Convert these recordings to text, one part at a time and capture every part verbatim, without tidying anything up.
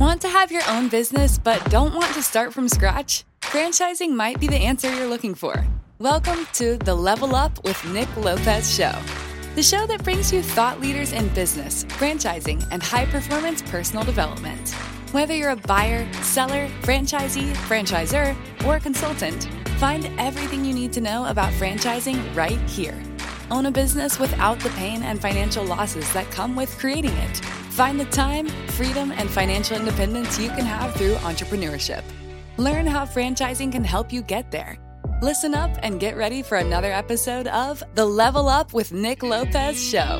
Want to have your own business but don't want to start from scratch? Franchising might be the answer you're looking for. Welcome to the Level Up with Nick Lopez show, the show that brings you thought leaders in business, franchising, and high-performance personal development. Whether you're a buyer, seller, franchisee, franchisor, or consultant, find everything you need to know about franchising right here. Own a business without the pain and financial losses that come with creating it. Find the time, freedom, and financial independence you can have through entrepreneurship. Learn how franchising can help you get there. Listen up and get ready for another episode of the Level Up with Nick Lopez show.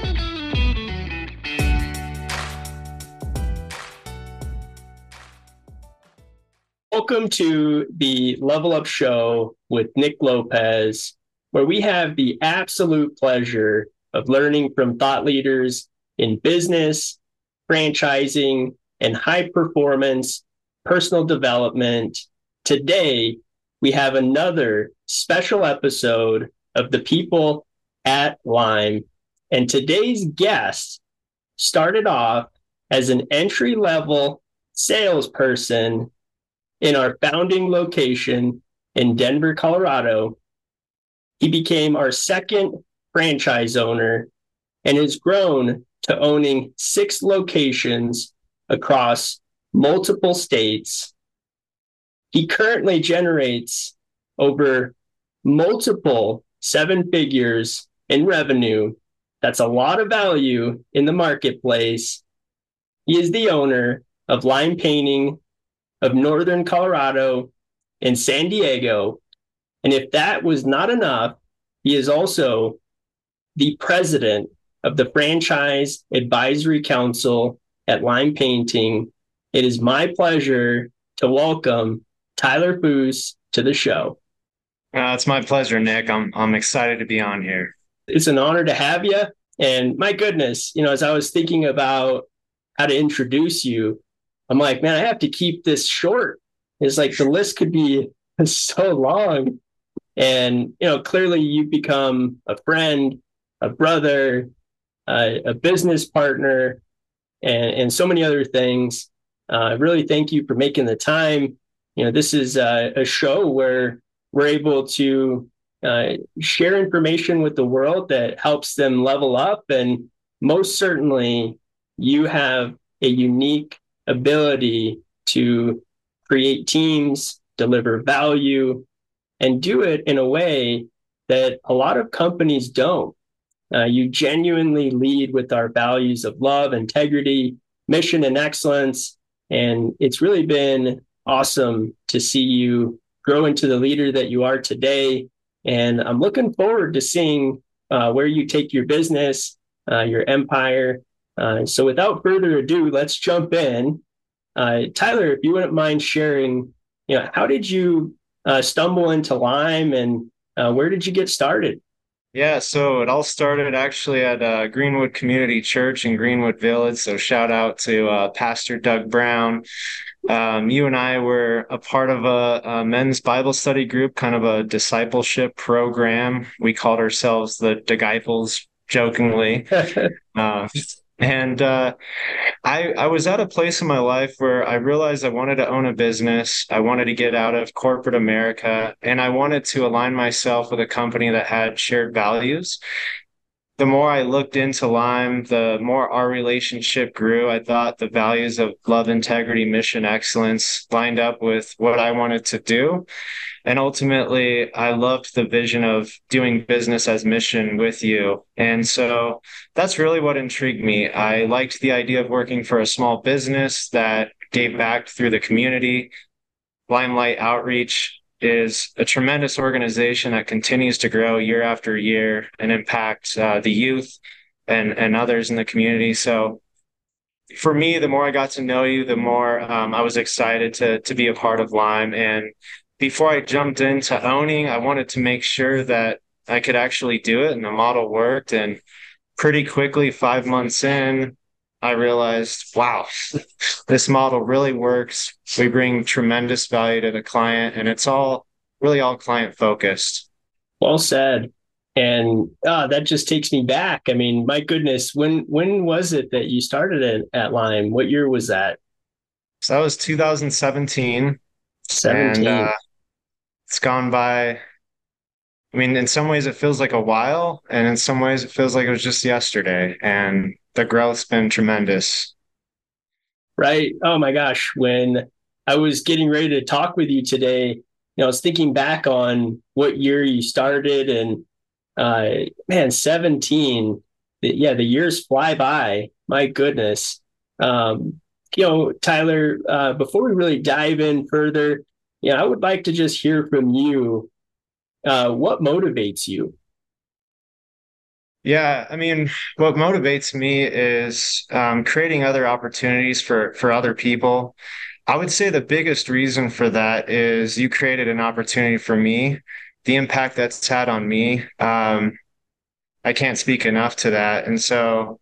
Welcome to the Level Up show with Nick Lopez, where we have the absolute pleasure of learning from thought leaders in business, franchising, and high-performance personal development. Today, we have another special episode of The People at Lime. And today's guest started off as an entry-level salesperson in our founding location in Denver, Colorado. He became our second franchise owner and has grown to owning six locations across multiple states. He currently generates over multiple seven figures in revenue. That's a lot of value in the marketplace. He is the owner of Lime Painting of Northern Colorado and San Diego. And if that was not enough, he is also the president of the Franchise Advisory Council at Lime Painting. It is my pleasure to welcome Tyler Foos to the show. Uh, it's my pleasure, Nick. I'm I'm excited to be on here. It's an honor to have you. And my goodness, you know, as I was thinking about how to introduce you, I'm like, man, I have to keep this short. It's like the list could be so long. And, you know, clearly you've become a friend, a brother, uh, a business partner, and, and so many other things. I uh, really thank you for making the time. You know, this is a, a show where we're able to uh, share information with the world that helps them level up. And most certainly, you have a unique ability to create teams, deliver value, and do it in a way that a lot of companies don't. Uh, you genuinely lead with our values of love, integrity, mission, and excellence. And it's really been awesome to see you grow into the leader that you are today. And I'm looking forward to seeing uh, where you take your business, uh, your empire. Uh, so without further ado, let's jump in. Uh, Tyler, if you wouldn't mind sharing, you know, how did you uh, stumble into Lime, and uh, where did you get started? Yeah, so it all started actually at uh, Greenwood Community Church in Greenwood Village. So shout out to uh, Pastor Doug Brown. Um, you and I were a part of a, a men's Bible study group, kind of a discipleship program. We called ourselves the Disciples, jokingly. uh, and uh, I, I was at a place in my life where I realized I wanted to own a business. I wanted to get out of corporate America, and I wanted to align myself with a company that had shared values. The more I looked into Lime, the more our relationship grew. I thought the values of love, integrity, mission, excellence lined up with what I wanted to do. And ultimately, I loved the vision of doing business as mission with you. And so that's really what intrigued me. I liked the idea of working for a small business that gave back through the community. Limelight Outreach is a tremendous organization that continues to grow year after year and impact uh, the youth and, and others in the community. So for me, the more I got to know you, the more um, I was excited to to be a part of Lime. And before I jumped into owning, I wanted to make sure that I could actually do it and the model worked. And pretty quickly, five months in, I realized, wow, this model really works. We bring tremendous value to the client, and it's all really all client focused. Well said. And uh, that just takes me back. I mean, my goodness, when when was it that you started at, at Lime? What year was that? So that was two thousand seventeen, and seventeen. uh, it's gone by. I mean, in some ways it feels like a while, and in some ways it feels like it was just yesterday, and the growth's been tremendous. Right. Oh my gosh. When I was getting ready to talk with you today, you know, I was thinking back on what year you started and uh man, seventeen. Yeah, the years fly by. My goodness. Um, you know, Tyler, uh, before we really dive in further, yeah, I would like to just hear from you. Uh, what motivates you? Yeah, I mean, what motivates me is um, creating other opportunities for for other people. I would say the biggest reason for that is you created an opportunity for me. The impact that's had on me, um, I can't speak enough to that. And so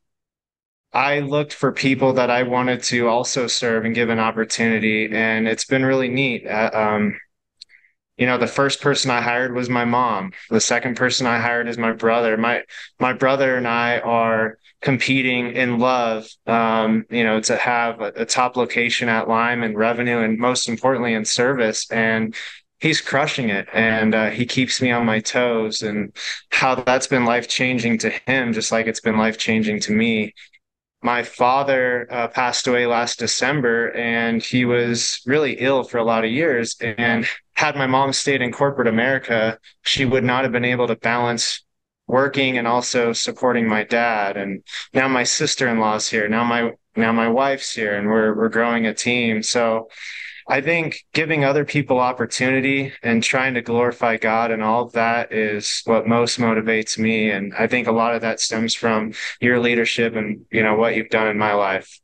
I looked for people that I wanted to also serve and give an opportunity, and it's been really neat. Uh, um, you know, the first person I hired was my mom. The second person I hired is my brother. My my brother and I are competing in love, um, you know, to have a, a top location at Lime and revenue, and most importantly in service. And he's crushing it, and uh, he keeps me on my toes. And how that's been life changing to him, just like it's been life changing to me. My father uh, passed away last December, and he was really ill for a lot of years. And had my mom stayed in corporate America, she would not have been able to balance working and also supporting my dad. And now my sister-in-law's here. Now my now my wife's here, and we're we're growing a team. So I think giving other people opportunity and trying to glorify God and all of that is what most motivates me. And I think a lot of that stems from your leadership and, you know, what you've done in my life.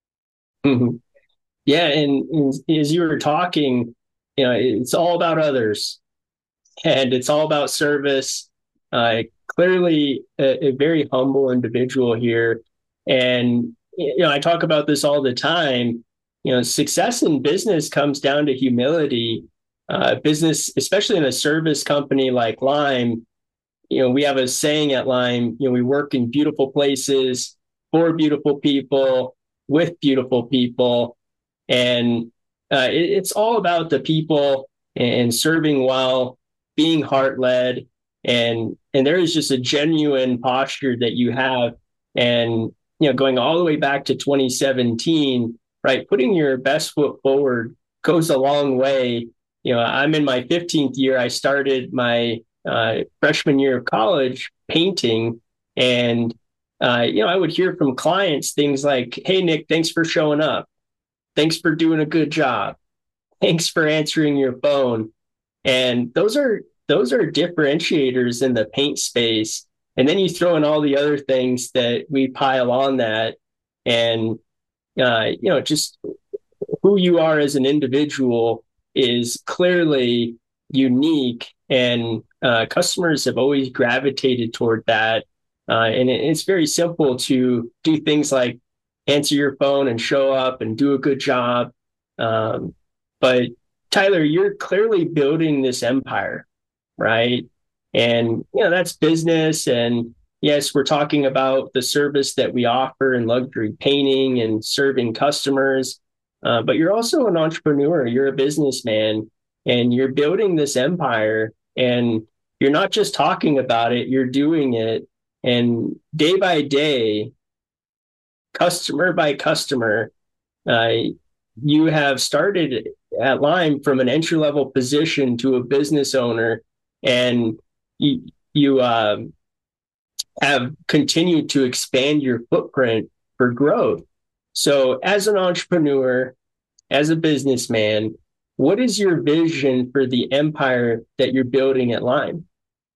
Mhm. Yeah, and, and as you were talking, you know, it's all about others and it's all about service. Uh, clearly, a, a very humble individual here, and you know, I talk about this all the time. You know, success in business comes down to humility. Uh, business, especially in a service company like Lime, you know, we have a saying at Lime. You know, we work in beautiful places for beautiful people with beautiful people, and uh, it, it's all about the people and serving well, being heart led, and and there is just a genuine posture that you have, and you know, going all the way back to twenty seventeen, right? Putting your best foot forward goes a long way. You know, I'm in my fifteenth year. I started my uh, freshman year of college painting, and uh, you know, I would hear from clients things like, "Hey, Nick, thanks for showing up. Thanks for doing a good job. Thanks for answering your phone." And those are those are differentiators in the paint space. And then you throw in all the other things that we pile on that, and uh, you know, just who you are as an individual is clearly unique, and uh, customers have always gravitated toward that. Uh, and it, it's very simple to do things like answer your phone and show up and do a good job. Um, but Tyler, you're clearly building this empire, right? And you know, that's business. And yes, we're talking about the service that we offer in luxury painting and serving customers. Uh, but you're also an entrepreneur. You're a businessman, and you're building this empire. And you're not just talking about it; you're doing it. And day by day, customer by customer, uh, you have started at Lime from an entry level position to a business owner, and you, you uh, have continued to expand your footprint for growth. So, as an entrepreneur, as a businessman, what is your vision for the empire that you're building at Lime?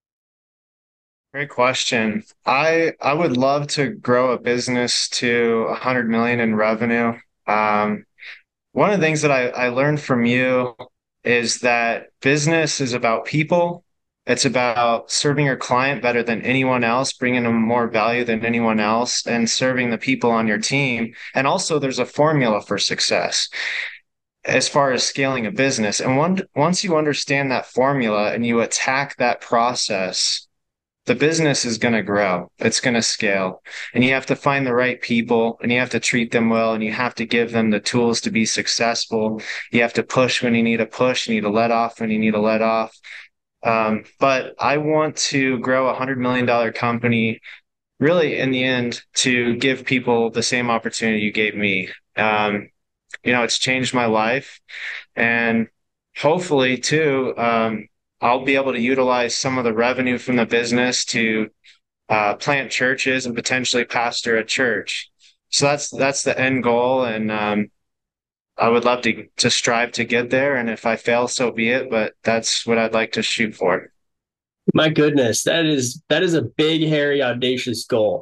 Great question. I I would love to grow a business to a hundred million in revenue. Um, one of the things that I, I learned from you is that business is about people. It's about serving your client better than anyone else, bringing them more value than anyone else, and serving the people on your team. And also, there's a formula for success as far as scaling a business. And one, once you understand that formula and you attack that process, the business is going to grow. It's going to scale. And you have to find the right people, and you have to treat them well, and you have to give them the tools to be successful. You have to push when you need to push. You need to let off when you need to let off. Um, but I want to grow a one hundred million dollars company, really, in the end, to give people the same opportunity you gave me. Um, you know, it's changed my life. And hopefully, too, um, I'll be able to utilize some of the revenue from the business to uh, plant churches and potentially pastor a church. So that's that's the end goal, and um, I would love to to strive to get there. And if I fail, so be it. But that's what I'd like to shoot for. My goodness, that is that is a big, hairy, audacious goal.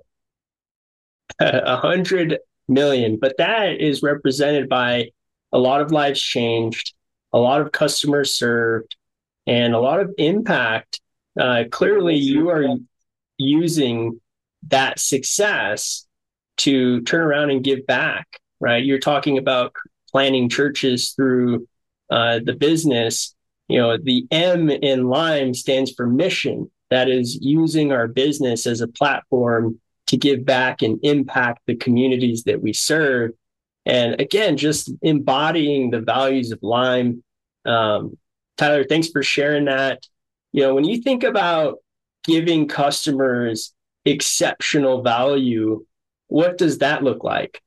A hundred million, but that is represented by a lot of lives changed, a lot of customers served, and a lot of impact. Uh, clearly, you are using that success to turn around and give back, right? You're talking about planning churches through uh, the business. You know, the M in Lime stands for mission. That is using our business as a platform to give back and impact the communities that we serve. And again, just embodying the values of Lime. Um, Tyler, thanks for sharing that. You know, when you think about giving customers exceptional value, what does that look like?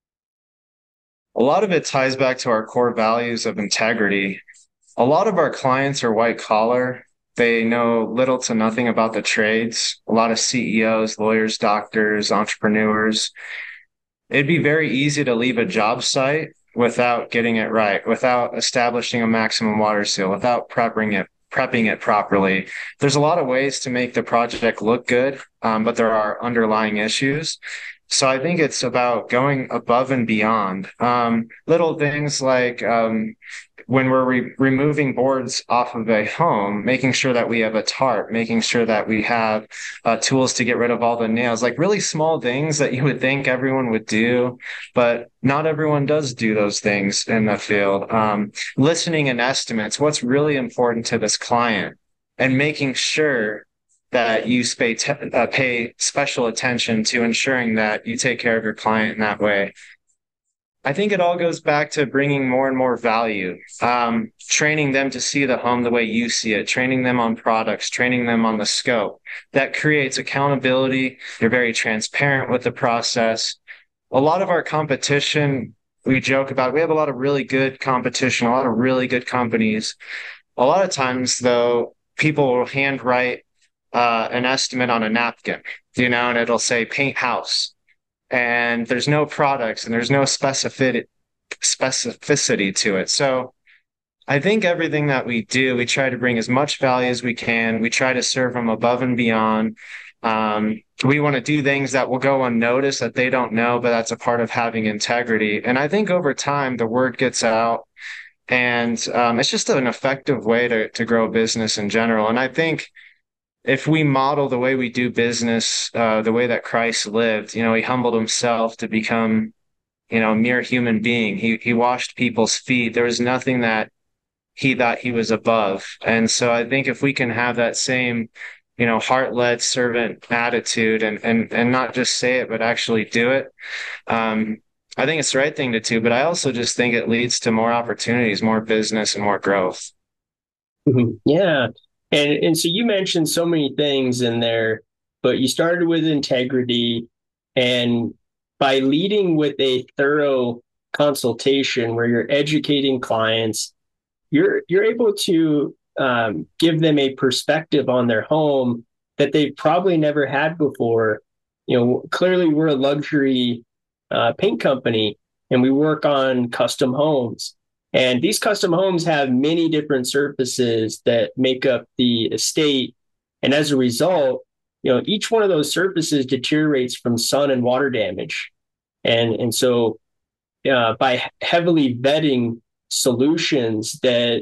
A lot of it ties back to our core values of integrity. A lot of our clients are white collar. They know little to nothing about the trades. A lot of C E Os, lawyers, doctors, entrepreneurs. It'd be very easy to leave a job site without getting it right, without establishing a maximum water seal, without prepping it, prepping it properly. There's a lot of ways to make the project look good, um, but there are underlying issues. So I think it's about going above and beyond. Um, little things like um, when we're re- removing boards off of a home, making sure that we have a tarp, making sure that we have uh, tools to get rid of all the nails, like really small things that you would think everyone would do, but not everyone does do those things in the field. Um, listening and estimates, what's really important to this client, and making sure that you pay, te- uh, pay special attention to ensuring that you take care of your client in that way. I think it all goes back to bringing more and more value, um, training them to see the home the way you see it, training them on products, training them on the scope. That creates accountability. You're very transparent with the process. A lot of our competition, we joke about, we have a lot of really good competition, a lot of really good companies. A lot of times, though, people will handwrite Uh, an estimate on a napkin, you know, and it'll say paint house, and there's no products and there's no specificity specificity to it. So I think everything that we do, we try to bring as much value as we can. We try to serve them above and beyond. Um, we want to do things that will go unnoticed, that they don't know, but that's a part of having integrity. And I think over time, the word gets out, and um, it's just an effective way to, to grow a business in general. And I think if we model the way we do business, uh, the way that Christ lived, you know, he humbled himself to become, you know, a mere human being. He he washed people's feet. There was nothing that he thought he was above. And so I think if we can have that same, you know, heart-led servant attitude, and and and not just say it, but actually do it, um, I think it's the right thing to do. But I also just think it leads to more opportunities, more business, and more growth. Mm-hmm. Yeah. And and so you mentioned so many things in there, but you started with integrity, and by leading with a thorough consultation where you're educating clients, you're you're able to um, give them a perspective on their home that they've probably never had before. You know, clearly we're a luxury uh, paint company, and we work on custom homes. And these custom homes have many different surfaces that make up the estate. And as a result, you know, each one of those surfaces deteriorates from sun and water damage. And, and so uh, by heavily vetting solutions that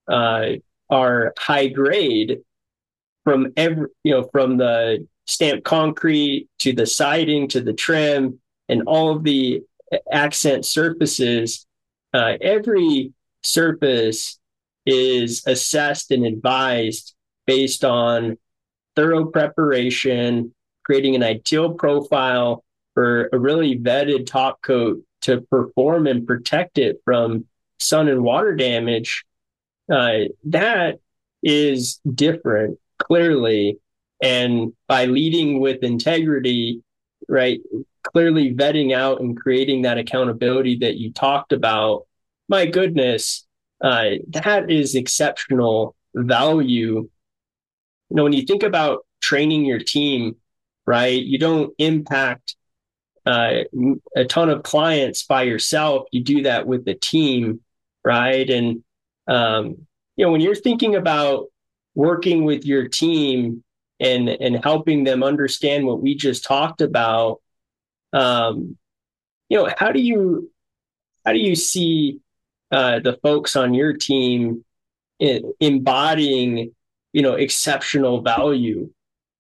uh, are high grade, from every, you know, from the stamped concrete to the siding to the trim and all of the accent surfaces, Uh, every surface is assessed and advised based on thorough preparation, creating an ideal profile for a really vetted top coat to perform and protect it from sun and water damage, uh, that is different, clearly. And by leading with integrity, right, clearly vetting out and creating that accountability that you talked about, my goodness, uh, that is exceptional value. You know, when you think about training your team, right, you don't impact uh, a ton of clients by yourself. You do that with the team, right? And, um, you know, when you're thinking about working with your team and, and helping them understand what we just talked about, um, you know, how do you, how do you see uh, the folks on your team in, embodying, you know, exceptional value?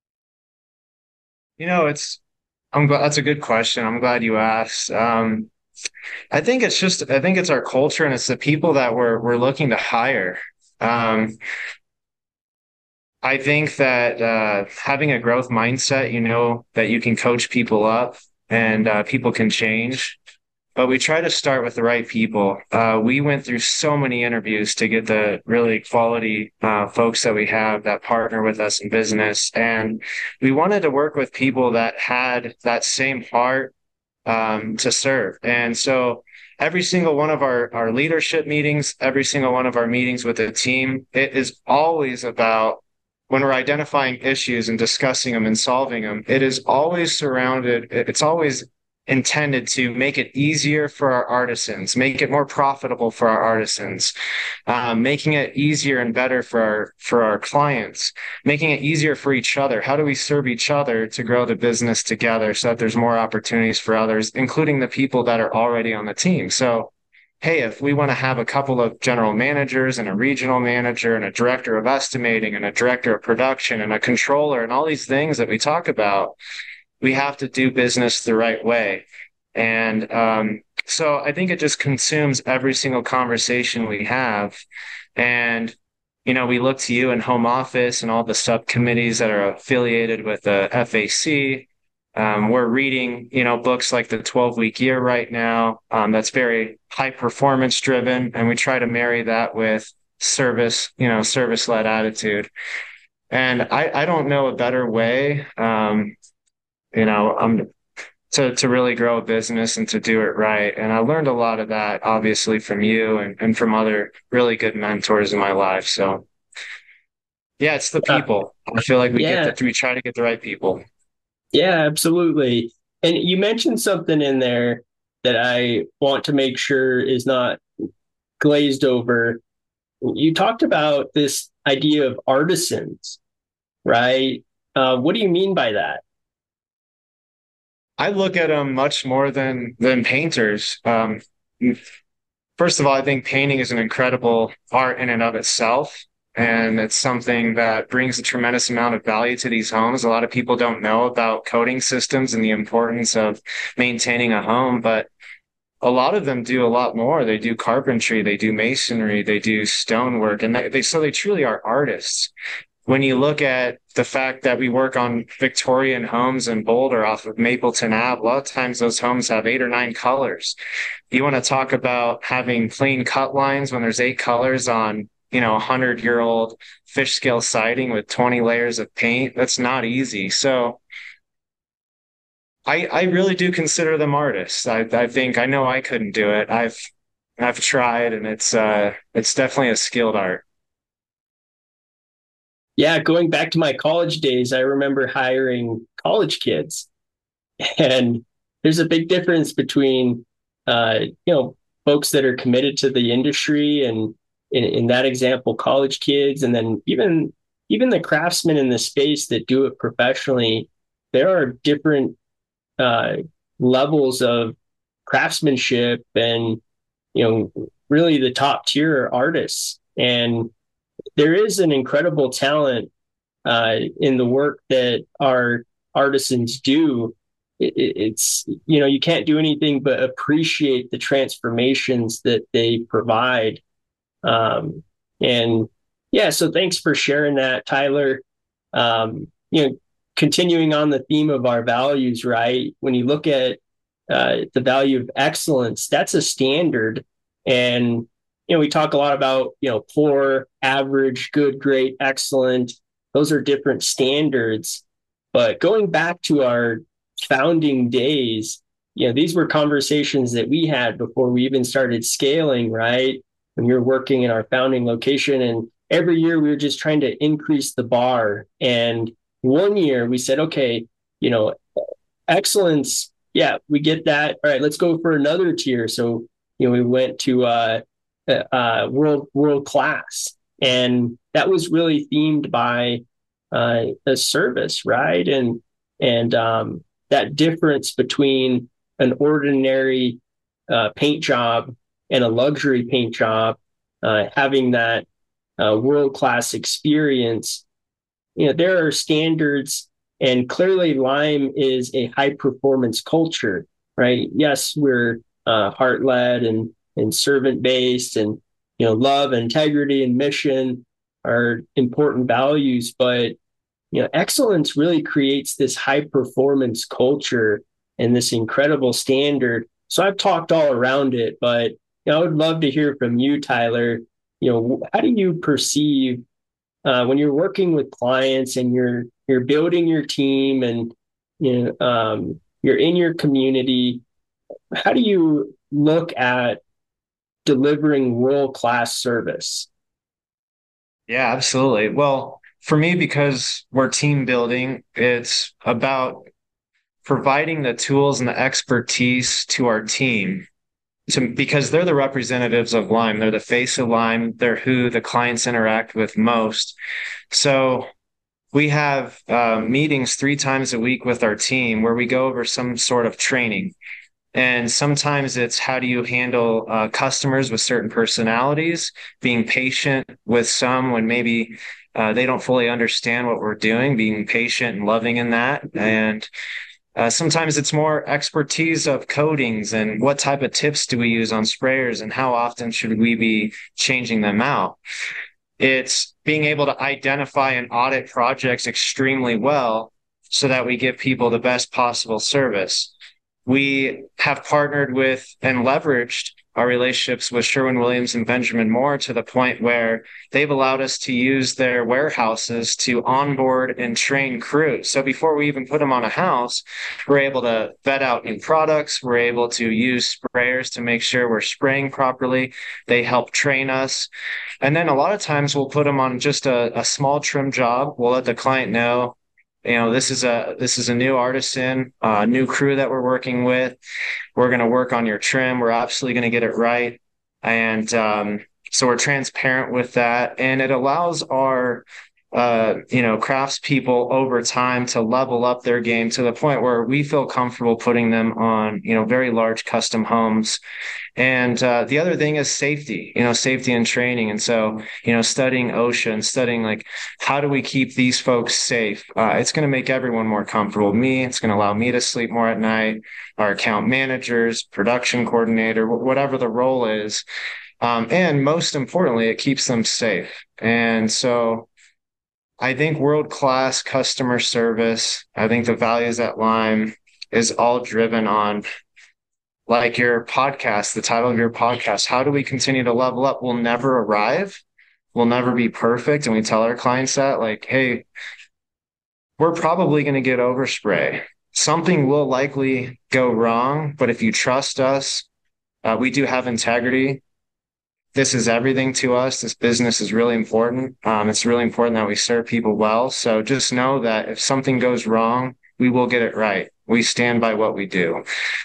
You know, it's, I'm glad that's a good question. I'm glad you asked. Um, I think it's just, I think it's our culture and it's the people that we're, we're looking to hire. Um, I think that uh, having a growth mindset, you know, that you can coach people up and uh, people can change. But we try to start with the right people. Uh, we went through so many interviews to get the really quality uh, folks that we have that partner with us in business. And we wanted to work with people that had that same heart um, to serve. And so every single one of our, our leadership meetings, every single one of our meetings with the team, it is always about when we're identifying issues and discussing them and solving them, it is always surrounded, it's always intended to make it easier for our artisans, make it more profitable for our artisans, um, making it easier and better for our for our clients, making it easier for each other. How do we serve each other to grow the business together so that there's more opportunities for others, including the people that are already on the team? So, hey, if we want to have a couple of general managers and a regional manager and a director of estimating and a director of production and a controller and all these things that we talk about, we have to do business the right way. And um, so I think it just consumes every single conversation we have. And, you know, we look to you in home office and all the subcommittees that are affiliated with the F A C. Um, we're reading, you know, books like the twelve week year right now. Um, that's very high performance driven. And we try to marry that with service, you know, service led attitude. And I, I don't know a better way. Um, you know, um, to, to really grow a business and to do it right. And I learned a lot of that, obviously, from you and, and from other really good mentors in my life. So, yeah, it's the people. I feel like we Yeah. get the, we try to get the right people. Yeah, absolutely. And you mentioned something in there that I want to make sure is not glazed over. You talked about this idea of artisans, right? Uh, what do you mean by that? I look at them much more than than painters. Um, first of all, I think painting is an incredible art in and of itself. And it's something that brings a tremendous amount of value to these homes. A lot of people don't know about coating systems and the importance of maintaining a home, but a lot of them do a lot more. They do carpentry, they do masonry, they do stonework, and they, they so they truly are artists. When you look at the fact that we work on Victorian homes in Boulder off of Mapleton Ave, a lot of times those homes have eight or nine colors. You want to talk about having clean cut lines when there's eight colors on, you know, a hundred year old fish scale siding with twenty layers of paint. That's not easy. So I, I really do consider them artists. I, I think, I know I couldn't do it. I've, I've tried, and it's, uh, it's definitely a skilled art. Yeah, going back to my college days, I remember hiring college kids, and there's a big difference between, uh, you know, folks that are committed to the industry, and in, in that example, college kids, and then even even the craftsmen in the space that do it professionally. There are different uh, levels of craftsmanship, and you know, really the top tier artists. And there is an incredible talent uh, in the work that our artisans do. It, it's, you know, you can't do anything but appreciate the transformations that they provide. Um, and yeah, so thanks for sharing that, Tyler. Um, you know, continuing on the theme of our values, right? When you look at uh, the value of excellence, that's a standard. And, you know, we talk a lot about, you know, poor, average, good, great, excellent. Those are different standards. But going back to our founding days, you know, these were conversations that we had before we even started scaling, right? When you're working in our founding location, and every year we were just trying to increase the bar. And one year we said, okay, you know, excellence, yeah, we get that. All right, let's go for another tier. So, you know, we went to uh, uh, world world class, and that was really themed by uh, a service, right? And and um, that difference between an ordinary uh, paint job and a luxury paint job, uh, having that uh, world class experience. You know, there are standards, and clearly Lime is a high performance culture, right? Yes, we're uh, heart led and and servant based, and you know, love, integrity, and mission are important values, but you know, excellence really creates this high performance culture and this incredible standard. So I've talked all around it, but you know, I would love to hear from you, Tyler. You know, how do you perceive uh, when you're working with clients and you're you're building your team and you know um, you're in your community? How do you look at delivering world-class service? Yeah, absolutely. Well, for me, because we're team building, it's about providing the tools and the expertise to our team to, because they're the representatives of Lime. They're the face of Lime. They're who the clients interact with most. So we have uh, meetings three times a week with our team where we go over some sort of training. And sometimes it's how do you handle uh, customers with certain personalities, being patient with some when maybe uh, they don't fully understand what we're doing, being patient and loving in that. And uh, sometimes it's more expertise of coatings and what type of tips do we use on sprayers and how often should we be changing them out. It's being able to identify and audit projects extremely well so that we give people the best possible service. We have partnered with and leveraged our relationships with Sherwin-Williams and Benjamin Moore to the point where they've allowed us to use their warehouses to onboard and train crews. So before we even put them on a house, we're able to vet out new products. We're able to use sprayers to make sure we're spraying properly. They help train us. And then a lot of times we'll put them on just a, a small trim job. We'll let the client know, you know, this is a this is a new artisan, a uh, new crew that we're working with. We're going to work on your trim. We're absolutely going to get it right. And um, so we're transparent with that. And it allows our, uh, you know, craftspeople over time to level up their game to the point where we feel comfortable putting them on, you know, very large custom homes. And uh, the other thing is safety, you know, safety and training. And so, you know, studying OSHA and studying like, how do we keep these folks safe? Uh, it's going to make everyone more comfortable. Me, it's going to allow me to sleep more at night. Our account managers, production coordinator, whatever the role is. Um, and most importantly, it keeps them safe. And so I think world-class customer service, I think the values at Lime is all driven on, like your podcast, the title of your podcast, how do we continue to level up? We'll never arrive. We'll never be perfect. And we tell our clients that, like, hey, we're probably going to get overspray. Something will likely go wrong, but if you trust us, uh, we do have integrity. This is everything to us. This business is really important. Um, it's really important that we serve people well. So just know that if something goes wrong, we will get it right. We stand by what we do.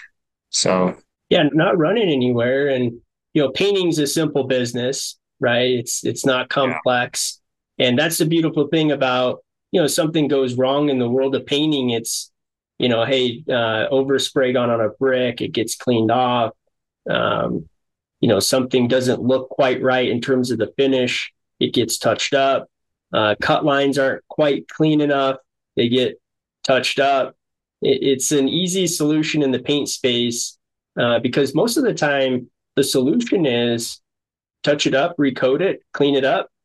So yeah, not running anywhere. And you know, painting's a simple business, right? It's it's not complex. Yeah. And that's the beautiful thing about, you know, something goes wrong in the world of painting. It's, you know, hey, uh, overspray gone on a brick, it gets cleaned off. Um, you know, something doesn't look quite right in terms of the finish, it gets touched up. Uh, cut lines aren't quite clean enough, they get touched up. It, it's an easy solution in the paint space uh, because most of the time the solution is touch it up, recoat it, clean it up,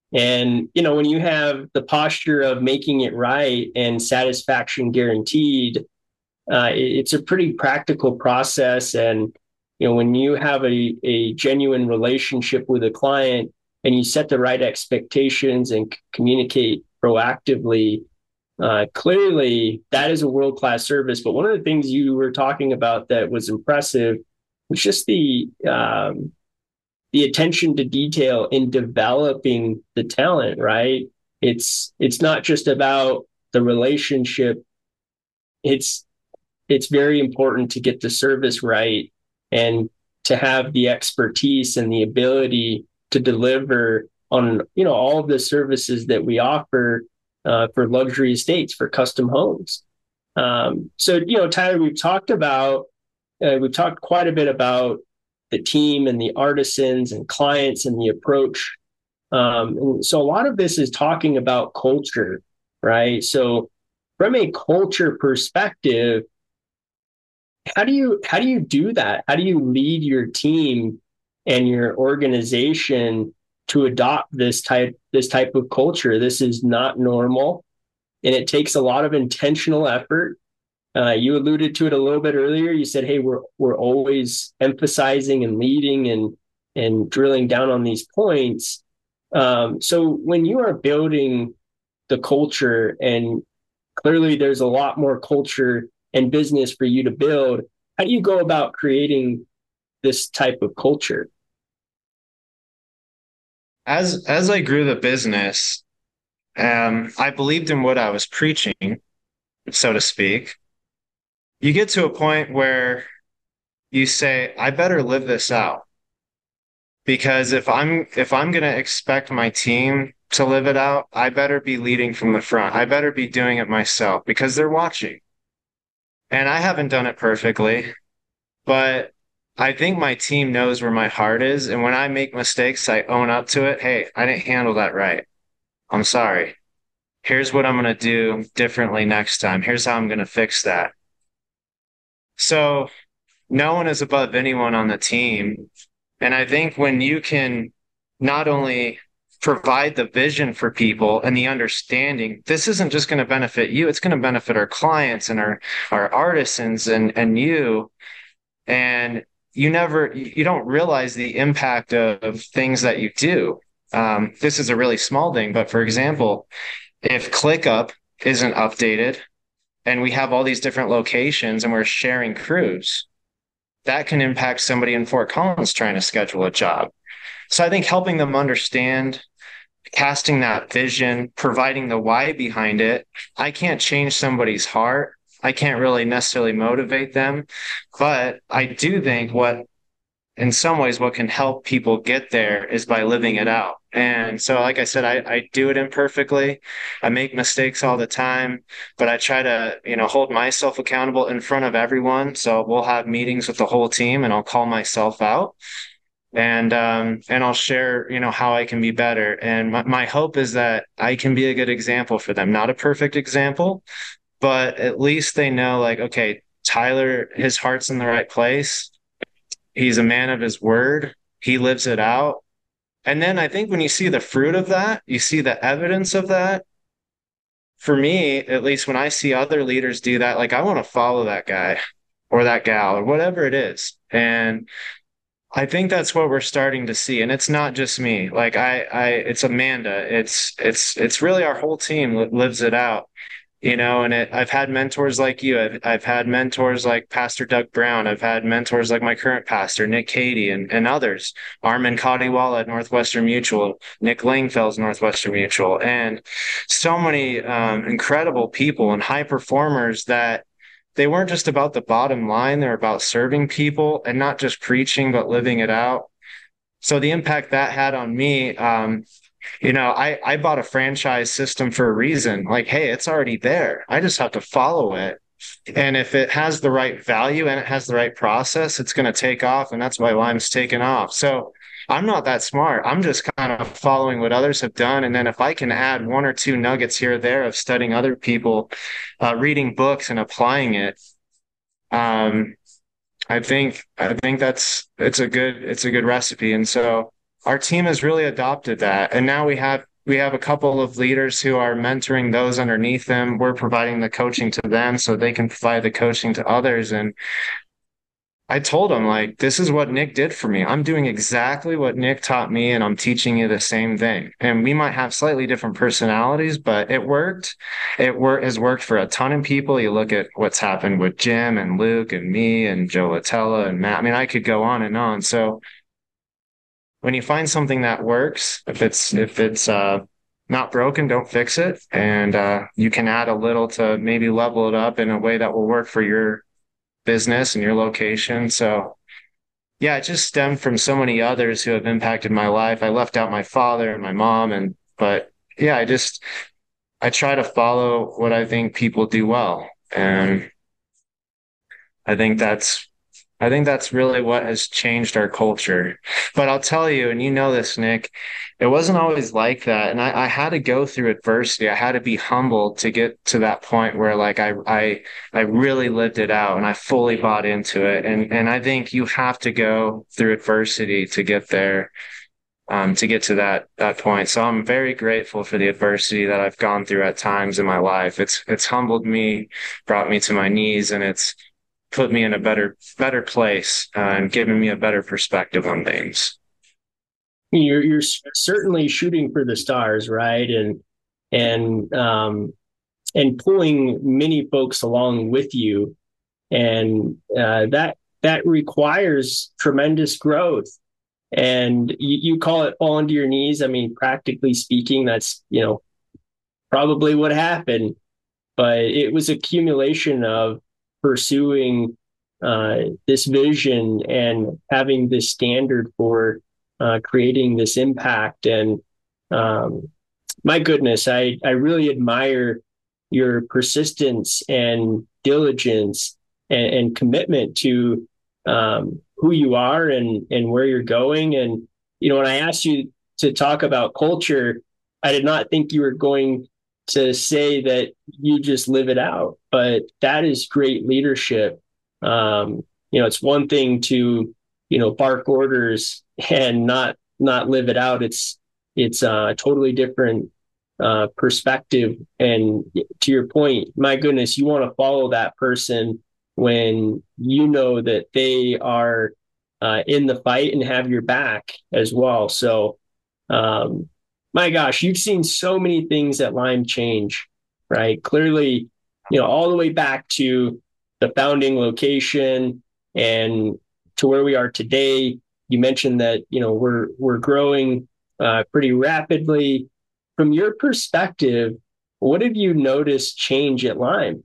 And, you know, when you have the posture of making it right and satisfaction guaranteed, uh, it, it's a pretty practical process. And, you know, when you have a, a genuine relationship with a client and you set the right expectations and c- communicate proactively, uh, clearly that is a world-class service. But one of the things you were talking about that was impressive was just the, um, the attention to detail in developing the talent, right? It's it's not just about the relationship. It's it's very important to get the service right and to have the expertise and the ability to deliver on, you know, all of the services that we offer uh, for luxury estates, for custom homes. Um, so, you know, Tyler, we've talked about uh, we've talked quite a bit about the team and the artisans and clients and the approach. Um, and so a lot of this is talking about culture, right? So from a culture perspective, how do you how do you do that? How do you lead your team and your organization to adopt this type this type of culture? This is not normal, and it takes a lot of intentional effort. Uh, you alluded to it a little bit earlier. You said, "Hey, we're we're always emphasizing and leading and and drilling down on these points." Um, so when you are building the culture, and clearly there's a lot more culture and business for you to build, how do you go about creating this type of culture? As as I grew the business, um, I believed in what I was preaching, so to speak. You get to a point where you say, I better live this out. Because if I'm if I'm gonna expect my team to live it out, I better be leading from the front. I better be doing it myself because they're watching. And I haven't done it perfectly, but I think my team knows where my heart is. And when I make mistakes, I own up to it. Hey, I didn't handle that right. I'm sorry. Here's what I'm gonna do differently next time. Here's how I'm gonna fix that. So no one is above anyone on the team. And I think when you can not only provide the vision for people and the understanding, this isn't just going to benefit you, it's going to benefit our clients and our, our artisans and, and you. And you never, you don't realize the impact of things that you do. Um, this is a really small thing, but for example, if ClickUp isn't updated and we have all these different locations and we're sharing crews, that can impact somebody in Fort Collins trying to schedule a job. So I think helping them understand, casting that vision, providing the why behind it. I can't change somebody's heart. I can't really necessarily motivate them, but I do think what, in some ways, what can help people get there is by living it out. And so, like I said, I, I do it imperfectly. I make mistakes all the time, but I try to, you know, hold myself accountable in front of everyone. So we'll have meetings with the whole team and I'll call myself out and, um, and I'll share, you know, how I can be better. And my, my hope is that I can be a good example for them, not a perfect example, but at least they know like, okay, Tyler, his heart's in the right place. He's a man of his word. He lives it out. And then I think when you see the fruit of that, you see the evidence of that. For me, at least when I see other leaders do that, like I want to follow that guy or that gal or whatever it is. And I think that's what we're starting to see. And it's not just me. Like I, I, it's Amanda. It's, it's, it's really our whole team that lives it out. You know, and it, I've had mentors like you. I've, I've had mentors like Pastor Doug Brown. I've had mentors like my current pastor, Nick Cady, and, and others. Armin Kadiwala at Northwestern Mutual, Nick Langfels, Northwestern Mutual, and so many um, incredible people and high performers that they weren't just about the bottom line. They're about serving people and not just preaching, but living it out. So the impact that had on me, um, you know, I, I bought a franchise system for a reason. Like, hey, it's already there. I just have to follow it. And if it has the right value and it has the right process, it's going to take off. And that's why Lime's taken off. So I'm not that smart. I'm just kind of following what others have done. And then if I can add one or two nuggets here or there of studying other people, uh, reading books and applying it, um, I think I think that's it's a good it's a good recipe. And so our team has really adopted that. And now we have we have a couple of leaders who are mentoring those underneath them. We're providing the coaching to them so they can provide the coaching to others. And I told him, like, this is what Nick did for me. I'm doing exactly what Nick taught me, and I'm teaching you the same thing. And we might have slightly different personalities, but it worked. It wor- has worked for a ton of people. You look at what's happened with Jim and Luke and me and Joe Latella and Matt. I mean, I could go on and on. So when you find something that works, if it's if it's uh, not broken, don't fix it. And uh, you can add a little to maybe level it up in a way that will work for your business and your location. So yeah, it just stemmed from so many others who have impacted my life. I left out my father and my mom, and but yeah, I just I try to follow what I think people do well. And I think that's I think that's really what has changed our culture. But I'll tell you, and you know this, Nick, it wasn't always like that. And I, I had to go through adversity. I had to be humbled to get to that point where like I I I really lived it out and I fully bought into it. And and I think you have to go through adversity to get there, um, to get to that that point. So I'm very grateful for the adversity that I've gone through at times in my life. It's it's humbled me, brought me to my knees, and it's put me in a better better place uh, and given me a better perspective on things. You're you're certainly shooting for the stars, right? And and um, and pulling many folks along with you, and uh, that that requires tremendous growth. And you, you call it falling to your knees. I mean, practically speaking, that's you know probably what happened, but it was accumulation of pursuing uh, this vision and having this standard for uh, creating this impact. And um, my goodness, I, I really admire your persistence and diligence and, and commitment to um, who you are and, and where you're going. And, you know, when I asked you to talk about culture, I did not think you were going to say that you just live it out, but that is great leadership. Um, you know, it's one thing to, you know, bark orders and not, not live it out. It's, it's a totally different uh, perspective. And to your point, my goodness, you want to follow that person when you know that they are uh, in the fight and have your back as well. So, um, my gosh, you've seen so many things at Lime change, right? Clearly, you know, all the way back to the founding location and to where we are today. You mentioned that, you know, we're we're growing uh, pretty rapidly. From your perspective, what have you noticed change at Lime?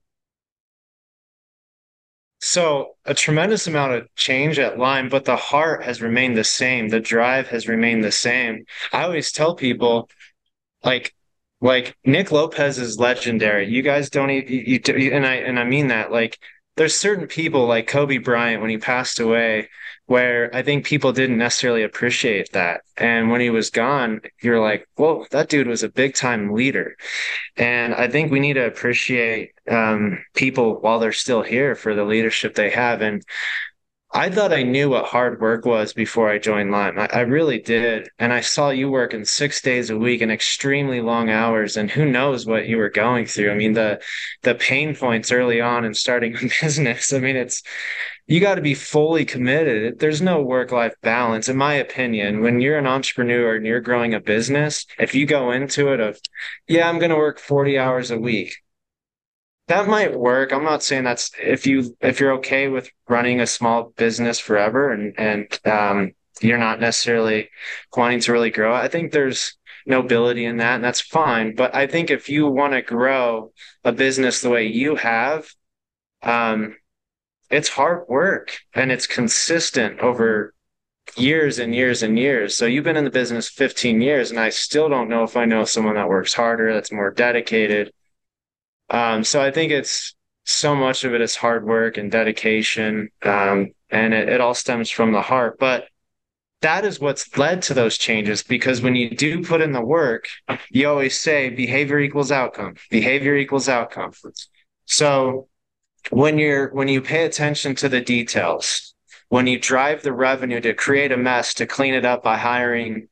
So a tremendous amount of change at Lime, but the heart has remained the same. The drive has remained the same. I always tell people, like, like Nick Lopez is legendary. You guys don't even, you, you, and I and I mean that. Like, there's certain people like Kobe Bryant when he passed away, where I think people didn't necessarily appreciate that. And when he was gone, you're like, whoa, that dude was a big time leader. And I think we need to appreciate um, people while they're still here for the leadership they have. And I thought I knew what hard work was before I joined Lime. I, I really did. And I saw you working six days a week and extremely long hours. And who knows what you were going through. I mean, the the pain points early on in starting a business. I mean, it's you got to be fully committed. There's no work-life balance, in my opinion. When you're an entrepreneur and you're growing a business, if you go into it of, yeah, I'm going to work forty hours a week, that might work. I'm not saying that's if you if you're okay with running a small business forever and and um, you're not necessarily wanting to really grow. I think there's nobility in that, and that's fine. But I think if you want to grow a business the way you have, um, it's hard work and it's consistent over years and years and years. So you've been in the business fifteen years, and I still don't know if I know someone that works harder, that's more dedicated. Um, so I think it's so much of it is hard work and dedication, um, and it, it all stems from the heart. But that is what's led to those changes, because when you do put in the work, you always say behavior equals outcome. Behavior equals outcome. So when you're when you pay attention to the details, when you drive the revenue to create a mess, to clean it up by hiring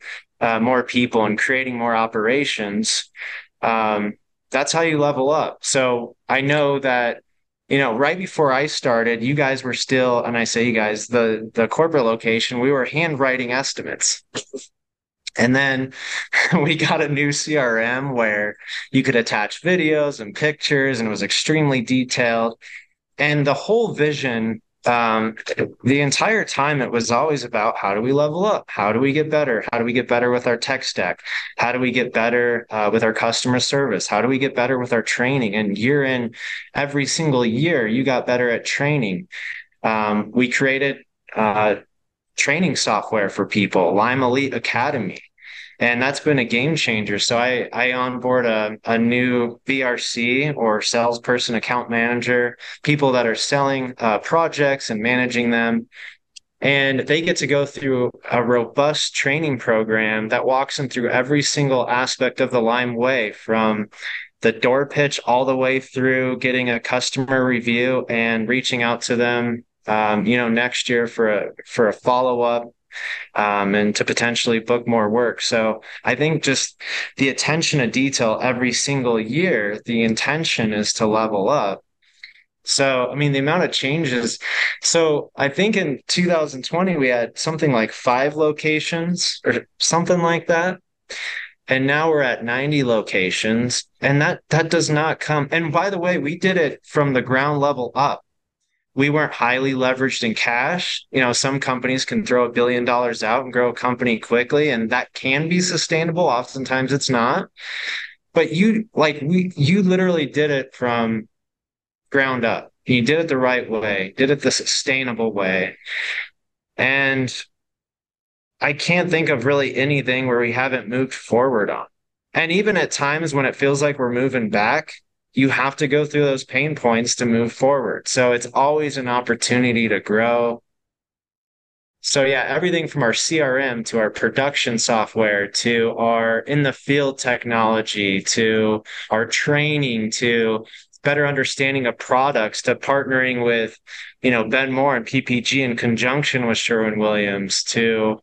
uh, more people and creating more operations, um, that's how you level up. So I know that, you know, right before I started, you guys were still, and I say you guys, the the corporate location, we were handwriting estimates. And then we got a new C R M where you could attach videos and pictures, and it was extremely detailed. And the whole vision, um, the entire time, it was always about how do we level up? How do we get better? How do we get better with our tech stack? How do we get better uh, with our customer service? How do we get better with our training? And year in, every single year, you got better at training. Um, we created uh, training software for people, Lime Elite Academy. And that's been a game changer. So I, I onboard a, a new V R C, or salesperson account manager, people that are selling uh, projects and managing them. And they get to go through a robust training program that walks them through every single aspect of the Lime way, from the door pitch all the way through getting a customer review and reaching out to them, um, you know, next year for a, for a follow-up. Um, and to potentially book more work. So I think just the attention to detail every single year, the intention is to level up. So, I mean, the amount of changes. So I think in two thousand twenty, we had something like five locations or something like that. And now we're at ninety locations. And that, that does not come. And by the way, we did it from the ground level up. We weren't highly leveraged in cash. You know, some companies can throw a billion dollars out and grow a company quickly, and that can be sustainable. Oftentimes it's not. But you like we you literally did it from ground up. You did it the right way, did it the sustainable way. And I can't think of really anything where we haven't moved forward on. And even at times when it feels like we're moving back, you have to go through those pain points to move forward. So it's always an opportunity to grow. So yeah, everything from our C R M to our production software to our in the field technology to our training to better understanding of products to partnering with, you know, Ben Moore and P P G in conjunction with Sherwin-Williams to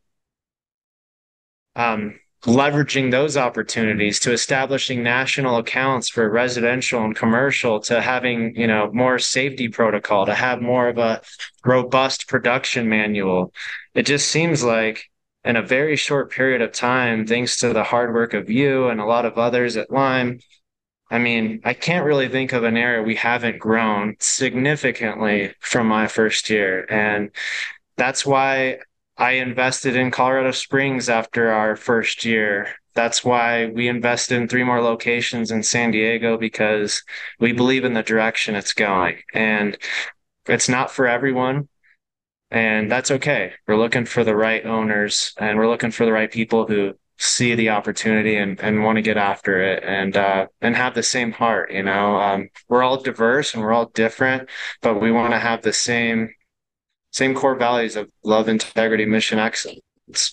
um leveraging those opportunities to establishing national accounts for residential and commercial to having, you know, more safety protocol, to have more of a robust production manual. It just seems like in a very short period of time, thanks to the hard work of you and a lot of others at Lime, I mean, I can't really think of an area we haven't grown significantly from my first year. And that's why I invested in Colorado Springs after our first year. That's why we invested in three more locations in San Diego, because we believe in the direction it's going. And it's not for everyone, and that's okay. We're looking for the right owners, and we're looking for the right people who see the opportunity and, and want to get after it and uh, and have the same heart. You know, um, we're all diverse and we're all different, but we want to have the same Same core values of love, integrity, mission, excellence.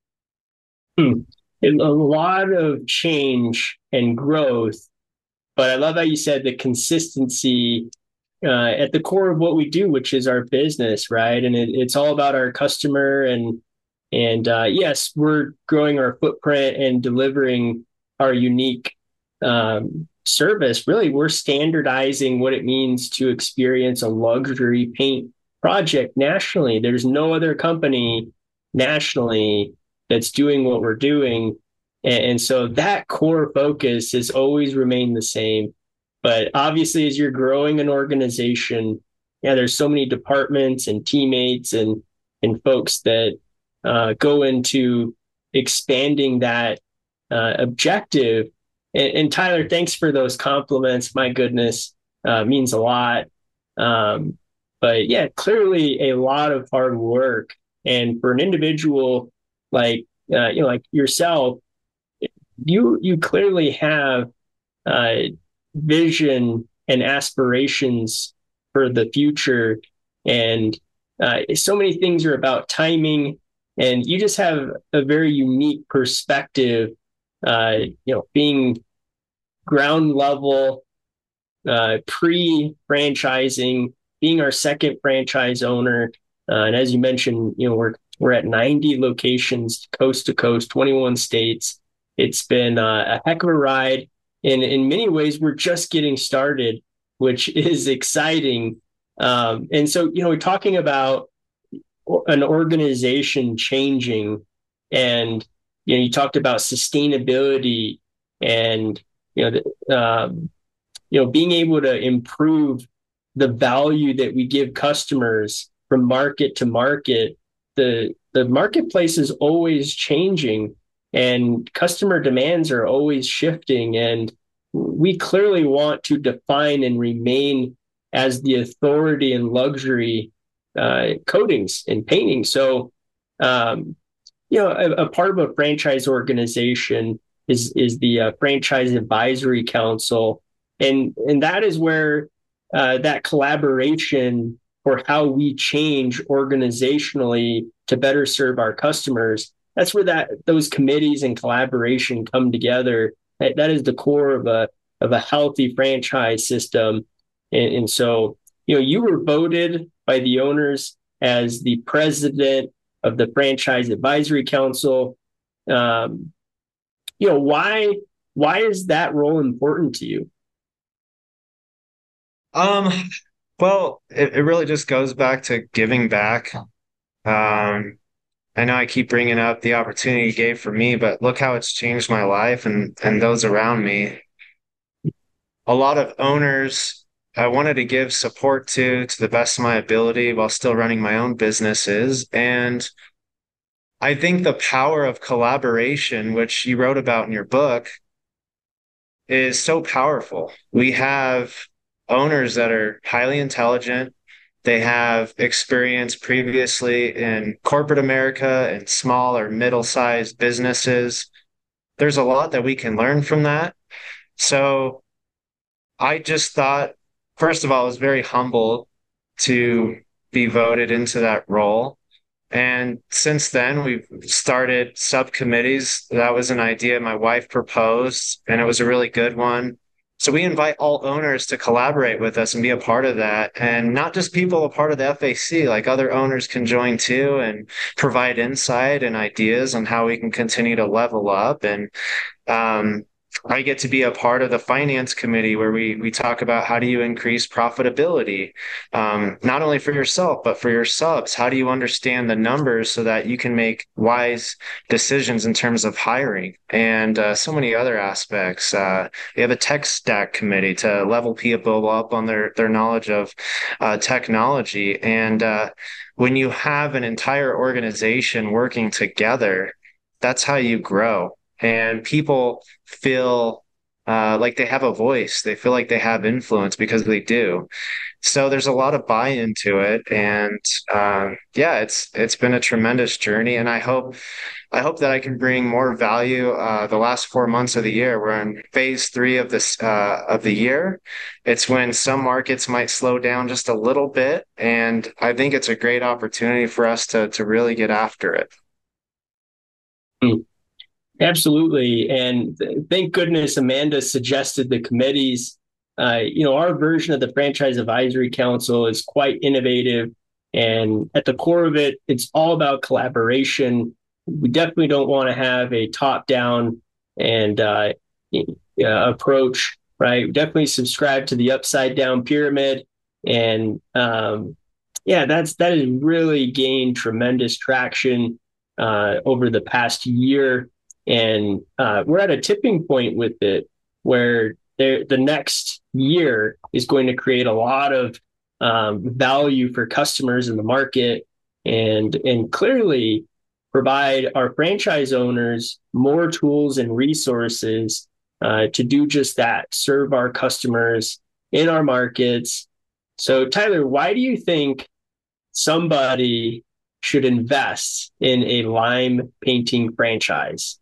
Hmm. A lot of change and growth, but I love how you said the consistency uh, at the core of what we do, which is our business, right? And it, it's all about our customer. And and uh, yes, we're growing our footprint and delivering our unique um, service. Really, we're standardizing what it means to experience a luxury paint project nationally. There's no other company nationally that's doing what we're doing. And, and so that core focus has always remained the same. But obviously, as you're growing an organization, yeah, there's so many departments and teammates and, and folks that uh, go into expanding that uh, objective. And, and Tyler, thanks for those compliments. My goodness, uh, means a lot. Um, But yeah, clearly a lot of hard work. And for an individual like uh, you know, like yourself, you you clearly have uh, vision and aspirations for the future. And uh, so many things are about timing, and you just have a very unique perspective. Uh, you know, being ground level, uh, pre-franchising, being our second franchise owner, Uh, and as you mentioned, you know, we're we're at ninety locations, coast to coast, twenty-one states. It's been uh, a heck of a ride. And in many ways, we're just getting started, which is exciting. Um, and so, you know, we're talking about an organization changing, and you know, you talked about sustainability, and you know, the, um, you know, being able to improve the value that we give customers from market to market. The the marketplace is always changing, and customer demands are always shifting, and we clearly want to define and remain as the authority in luxury uh, coatings and painting. So, um, you know, a, a part of a franchise organization is is the uh, Franchise Advisory Council, and and that is where uh, that collaboration for how we change organizationally to better serve our customers. That's where that those committees and collaboration come together. That, that is the core of a of a healthy franchise system. And, and so, you know, you were voted by the owners as the president of the Franchise Advisory Council. Um, you know, why why is that role important to you? Um, well, it, it really just goes back to giving back. Um, I know I keep bringing up the opportunity you gave for me, but look how it's changed my life and and those around me. A lot of owners I wanted to give support to to the best of my ability while still running my own businesses. And I think the power of collaboration, which you wrote about in your book, is so powerful. We have owners that are highly intelligent. They have experience previously in corporate America and small or middle-sized businesses. There's a lot that we can learn from that. So I just thought, first of all, I was very humbled to be voted into that role. And since then, we've started subcommittees. That was an idea my wife proposed, and it was a really good one. So we invite all owners to collaborate with us and be a part of that. And not just people a part of the F A C, like other owners can join too and provide insight and ideas on how we can continue to level up. And um, I get to be a part of the finance committee where we we talk about how do you increase profitability, um, not only for yourself, but for your subs. How do you understand the numbers so that you can make wise decisions in terms of hiring and uh, so many other aspects. Uh, we have a tech stack committee to level people up on their, their knowledge of uh, technology. And uh, when you have an entire organization working together, that's how you grow. And people feel uh, like they have a voice. They feel like they have influence because they do. So there's a lot of buy-in to it, and uh, yeah, it's it's been a tremendous journey. And I hope I hope that I can bring more value. Uh, the last four months of the year, we're in phase three of this uh, of the year. It's when some markets might slow down just a little bit, and I think it's a great opportunity for us to to really get after it. Mm. Absolutely. And thank goodness Amanda suggested the committees. Uh, you know, our version of the Franchise Advisory Council is quite innovative. And at the core of it, it's all about collaboration. We definitely don't want to have a top-down and uh, uh, approach, right? We definitely subscribe to the upside-down pyramid. And um, yeah, that's that has really gained tremendous traction uh, over the past year. And uh, we're at a tipping point with it where there, the next year is going to create a lot of um, value for customers in the market, and and clearly provide our franchise owners more tools and resources uh, to do just that, serve our customers in our markets. So, Tyler, why do you think somebody should invest in a lime painting franchise?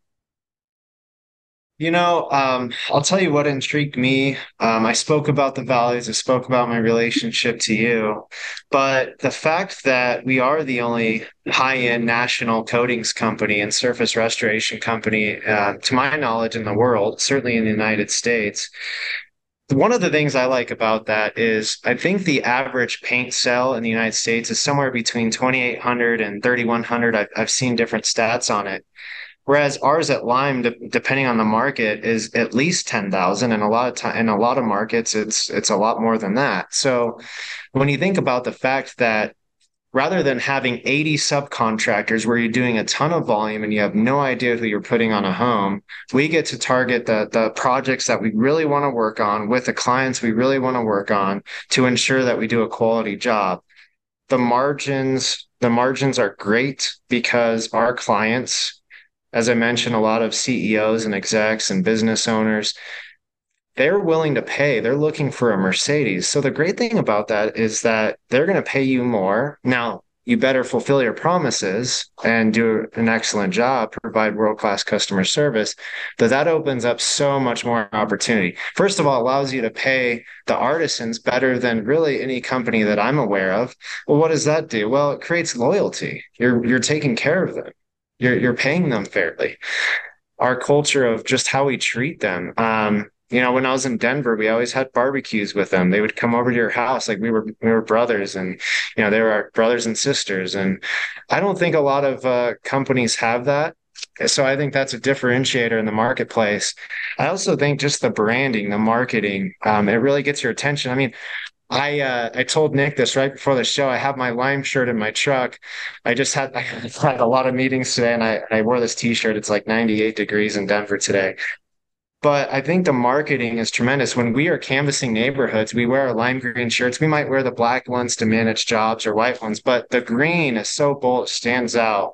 You know, um, I'll tell you what intrigued me. Um, I spoke about the values, I spoke about my relationship to you, but the fact that we are the only high-end national coatings company and surface restoration company, uh, to my knowledge, in the world, certainly in the United States, one of the things I like about that is I think the average paint sell in the United States is somewhere between twenty-eight hundred and thirty-one hundred. I've, I've seen different stats on it. Whereas ours at Lime, de- depending on the market, is at least ten thousand, and a lot of time in a lot of markets, it's it's a lot more than that. So when you think about the fact that rather than having eighty subcontractors where you're doing a ton of volume and you have no idea who you're putting on a home, we get to target the, the projects that we really want to work on with the clients we really want to work on to ensure that we do a quality job. The margins, the margins are great because our clients, as I mentioned, a lot of C E Os and execs and business owners, they're willing to pay. They're looking for a Mercedes. So the great thing about that is that they're going to pay you more. Now, you better fulfill your promises and do an excellent job, provide world-class customer service, but that opens up so much more opportunity. First of all, it allows you to pay the artisans better than really any company that I'm aware of. Well, what does that do? Well, it creates loyalty. You're you're taking care of them. You're you're paying them fairly. Our culture of just how we treat them. Um, You know, when I was in Denver, we always had barbecues with them. They would come over to your house like we were we were brothers, and you know, they were our brothers and sisters. And I don't think a lot of uh, companies have that. So I think that's a differentiator in the marketplace. I also think just the branding, the marketing, um, it really gets your attention. I mean, I uh, I told Nick this right before the show. I have my Lime shirt in my truck. I just had I had a lot of meetings today, and I I wore this T-shirt. It's like ninety-eight degrees in Denver today. But I think the marketing is tremendous. When we are canvassing neighborhoods, we wear our lime green shirts. We might wear the black ones to manage jobs or white ones, but the green is so bold, it stands out.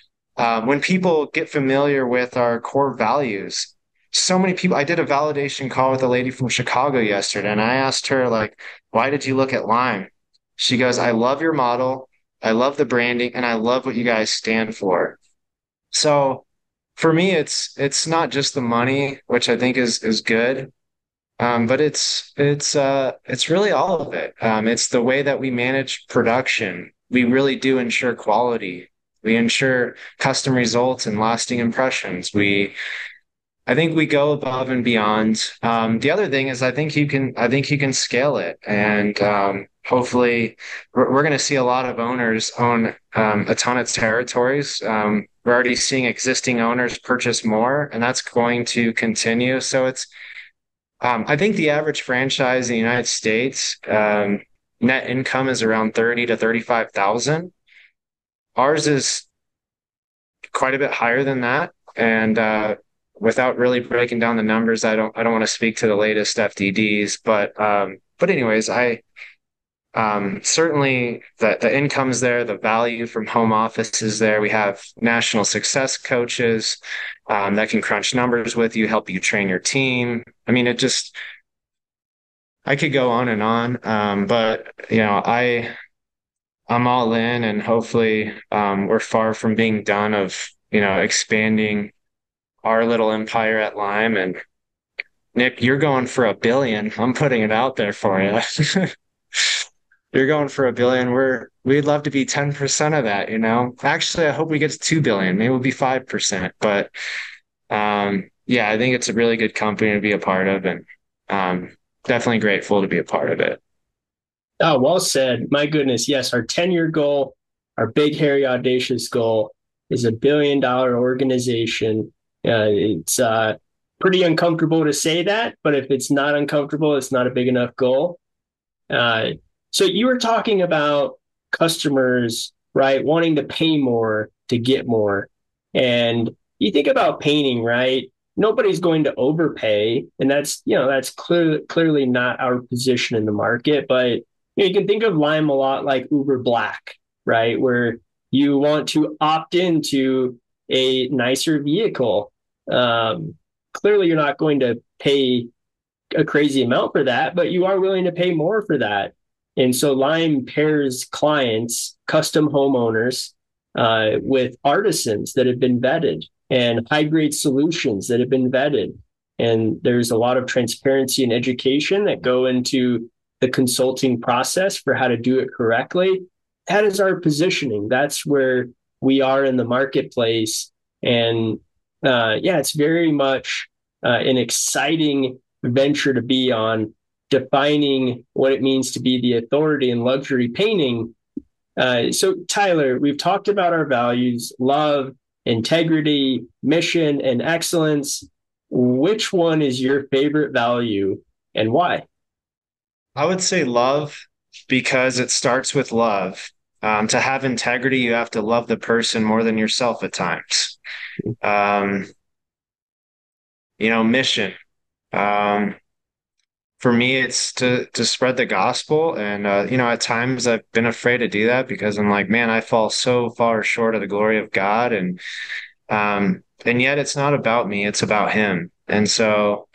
Um, when people get familiar with our core values, so many people, I did a validation call with a lady from Chicago yesterday, and I asked her, like, why did you look at Lime? She goes, I love your model. I love the branding, and I love what you guys stand for. So, for me, it's it's not just the money, which I think is is good, um, but it's it's uh, it's really all of it. Um, it's the way that we manage production. We really do ensure quality. We ensure custom results and lasting impressions. We, I think we go above and beyond. Um, the other thing is, I think you can I think you can scale it, and um, hopefully, we're, we're going to see a lot of owners own um, a ton of territories. Um, We're already seeing existing owners purchase more, and that's going to continue. So it's, um, I think the average franchise in the United States, um, net income is around thirty to thirty-five thousand. Ours is quite a bit higher than that. And, uh, without really breaking down the numbers, I don't, I don't want to speak to the latest F D Ds, but, um, but anyways, I, Um, certainly the, the income's there, the value from home office is there. We have national success coaches um, that can crunch numbers with you, help you train your team. I mean, it just, I could go on and on, um, but you know, I, I'm all in, and hopefully um, we're far from being done of, you know, expanding our little empire at Lime. And Nick, you're going for a billion. I'm putting it out there for you. You're going for a billion. We're we'd love to be ten percent of that, you know. Actually, I hope we get to two billion. Maybe we'll be five percent. But um, yeah, I think it's a really good company to be a part of, and um, definitely grateful to be a part of it. Oh, well said. My goodness, yes, our ten-year goal, our big, hairy, audacious goal is a billion-dollar organization. Uh, it's uh, pretty uncomfortable to say that, but if it's not uncomfortable, it's not a big enough goal. Uh, So you were talking about customers, right, wanting to pay more to get more. And you think about painting, right? Nobody's going to overpay. And that's, you know, that's clear, clearly not our position in the market. But you know, you can think of Lime a lot like Uber Black, right? Where you want to opt into a nicer vehicle. Um, clearly, you're not going to pay a crazy amount for that, but you are willing to pay more for that. And so Lime pairs clients, custom homeowners, uh, with artisans that have been vetted and high-grade solutions that have been vetted. And there's a lot of transparency and education that go into the consulting process for how to do it correctly. That is our positioning. That's where we are in the marketplace. And uh, yeah, it's very much uh, an exciting venture to be on. defining what it means to be the authority in luxury painting. Uh, so, Tyler, we've talked about our values: love, integrity, mission, and excellence. Which one is your favorite value and why? I would say love, because it starts with love. Um, to have integrity, you have to love the person more than yourself at times. Um, you know, mission. Um, for me, it's to to spread the gospel. And, uh, you know, at times I've been afraid to do that because I'm like, man, I fall so far short of the glory of God. And, um, and yet it's not about me, it's about him. And so,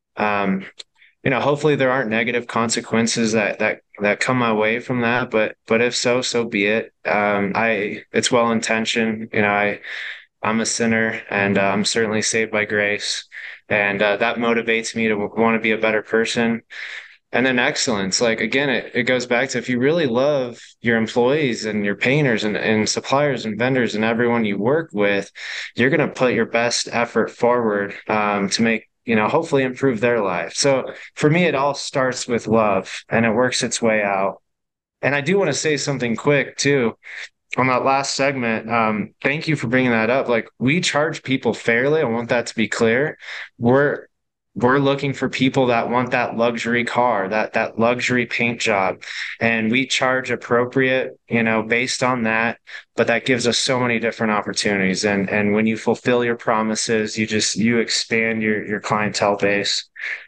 um, you know, hopefully there aren't negative consequences that, that, that come my way from that. But, but if so, so be it. Um, I, it's well-intentioned. You know, I, I'm a sinner, and uh, I'm certainly saved by grace. And uh, that motivates me to w- want to be a better person. And then excellence, like, again, it, it goes back to, if you really love your employees and your painters and, and suppliers and vendors and everyone you work with, you're going to put your best effort forward um, to make, you know, hopefully improve their life. So for me, it all starts with love, and it works its way out. And I do want to say something quick too on that last segment. Um, thank you for bringing that up. Like, we charge people fairly. I want that to be clear. We're we're looking for people that want that luxury car, that that luxury paint job, and we charge appropriate, you know, based on that. But that gives us so many different opportunities. And and when you fulfill your promises, you just you expand your your clientele base.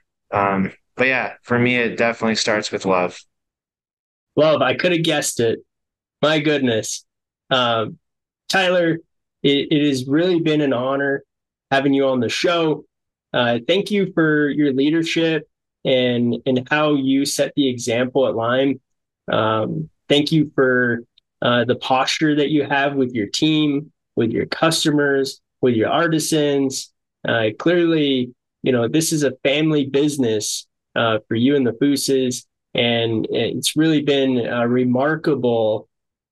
Um, but yeah, for me, it definitely starts with love. Love, I could have guessed it. My goodness. Um, Tyler, it, it has really been an honor having you on the show. Uh, thank you for your leadership and, and how you set the example at Lime. Um, thank you for uh, the posture that you have with your team, with your customers, with your artisans. Uh, clearly, you know, this is a family business uh, for you and the Fooses, and it's really been uh, remarkable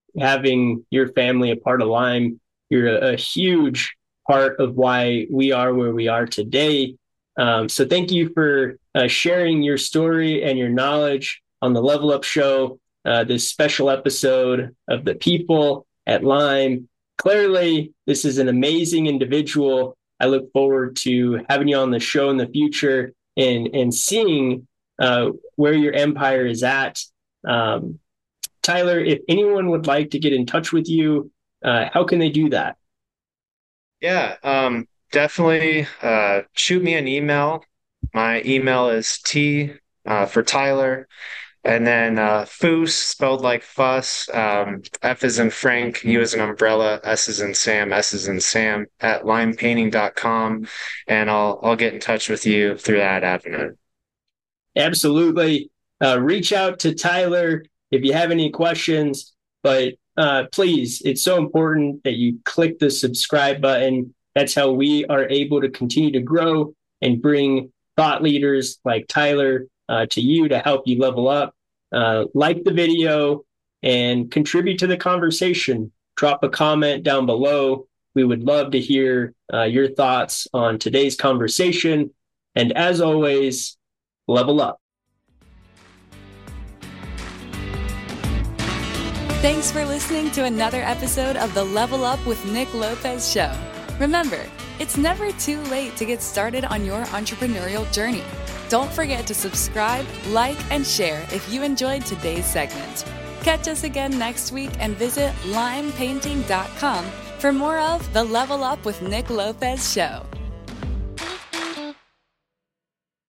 having your family a part of Lime. You're a, a huge part of why we are where we are today. Um, so thank you for uh, sharing your story and your knowledge on the Level Up Show, uh, this special episode of the people at Lime. Clearly, this is an amazing individual. I look forward to having you on the show in the future and, and seeing uh, where your empire is at. Um, Tyler, if anyone would like to get in touch with you, uh, how can they do that? Yeah, um, definitely uh, shoot me an email. My email is T uh, for Tyler, and then uh, Foos, spelled like fuss. Um, F is in Frank, U is in umbrella, S is in Sam, S is in Sam, at lime painting dot com, and I'll I'll get in touch with you through that avenue. Absolutely. Uh, reach out to Tyler if you have any questions, but uh, please, it's so important that you click the subscribe button. That's how we are able to continue to grow and bring thought leaders like Tyler uh, to you to help you level up. Uh, like the video and contribute to the conversation. Drop a comment down below. We would love to hear uh, your thoughts on today's conversation. And as always, level up. Thanks for listening to another episode of the Level Up with Nick Lopez show. Remember, it's never too late to get started on your entrepreneurial journey. Don't forget to subscribe, like, and share if you enjoyed today's segment. Catch us again next week and visit lime painting dot com for more of the Level Up with Nick Lopez show.